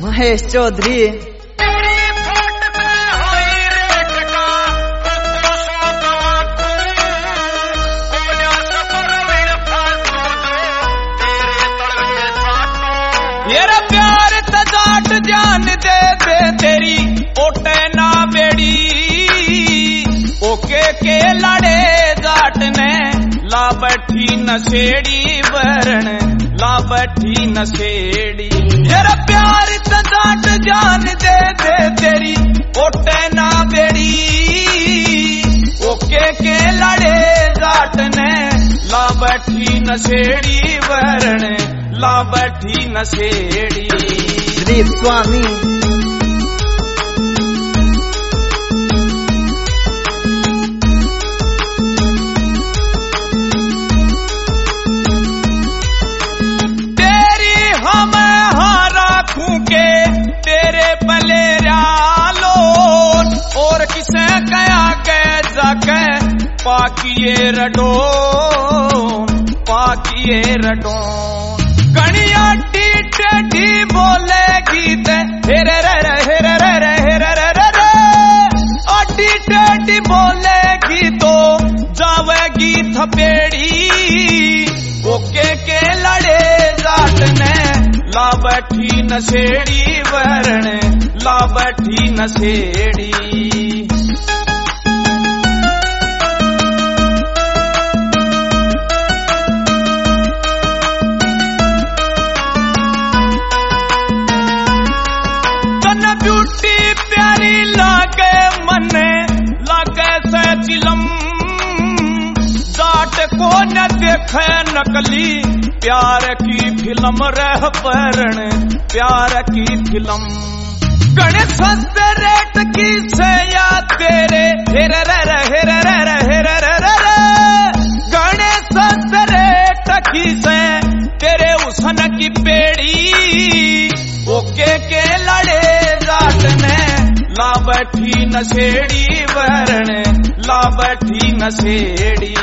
महेश चौधरी। मेरा प्यार तजाट जान दे दे तेरी ओटे ना बेड़ी ओके के लड़े जाट ने ला बैठी नशेड़ी वरण ला बैठी नशेड़ी। मेरा प्यार तजाट जान दे दे तेरी ओटे ना बेड़ी ओके के लड़े जाट ने ला बैठी नशेड़ी वरण ला बैठी नशेड़ी। दिलीप स्वामी। तेरी हम हारा खूंके तेरे पले लो और किसे कया के जाके पाकिए रडो पाकिए रडो। गणिया टी बोलेगी ते हेरे रे रे हेरे रे रे हेरे रे रे रे अटी टेटी बोलेगी तो जावेगी थपेड़ी ओके के लड़े जाट ने ला बैठी नशेड़ी वरण ला बैठी नशेड़ी। ब्यूटी प्यारी लागे मने लागे से चिलम जाट को न देखे नकली प्यार की फिल्म रह परण प्यार की फिल्म। गणेश सस्ते रेट की से या तेरे हेरे रे रे हेरे रे रे हेरे रे रे रे गणेश सस्ते रेट की से तेरे उसन की पेड़ी ओके के लड़े जाट ने ला बैठी नशेड़ी वरण ला बैठी नशेड़ी।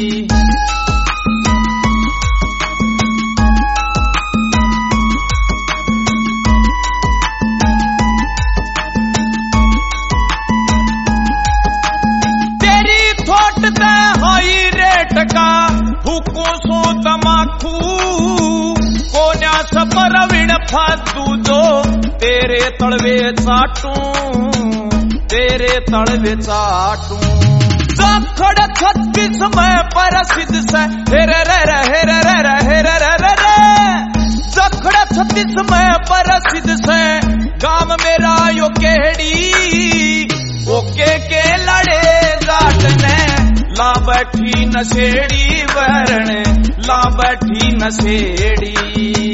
तेरी थोट ते हाई रेट का हुको सो तमाकू कोन्या सपरविण फादू दो तेरे तड़वे चाटू तेरे तड़वे चाटू। जाखड़ 36 में प्रसिद्ध से हेरे रे रे हेरे रे रे हेरे रे रे रे जाखड़ 36 में प्रसिद्ध से गांव मेरा यो केड़ी ओके के लड़े जाट ने ला बैठी नशेड़ी वरण ला बैठी नशेड़ी।